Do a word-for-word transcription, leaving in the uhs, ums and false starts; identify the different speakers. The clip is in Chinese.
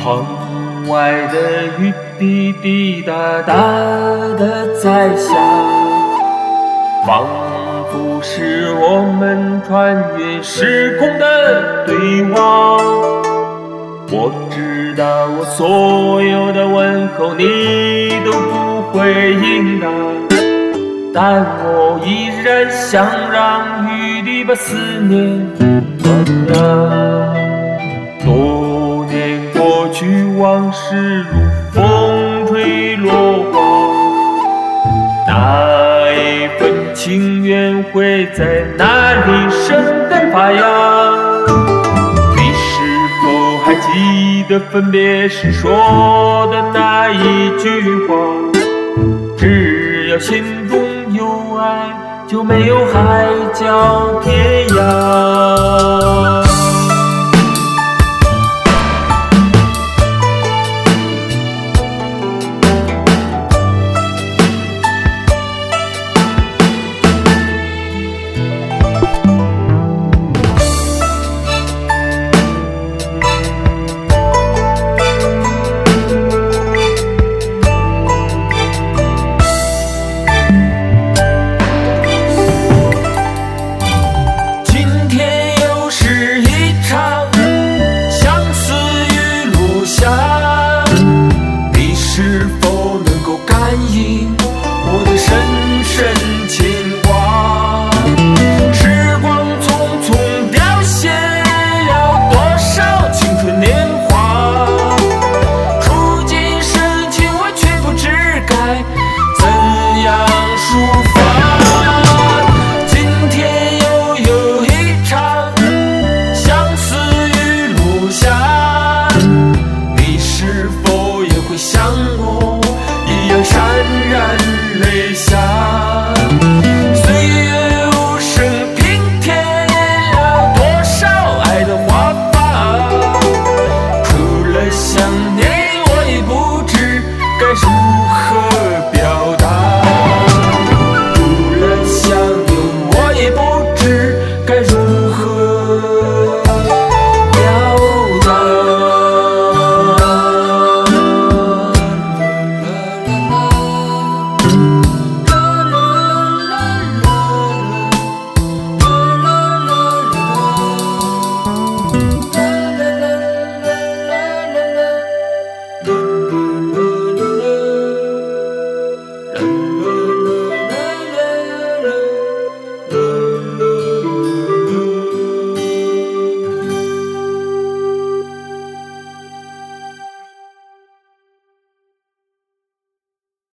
Speaker 1: 窗外的雨滴滴答答的在下，仿佛是我们穿越时空的对话。我知道我所有的问候你都不会应答，但我依然想让雨滴把思念传达。多年过去，往事如风吹落花，那一份情缘会在哪里生根发芽？你是否还记得分别时说的那一句话？只要心中有爱，就没有海角天涯。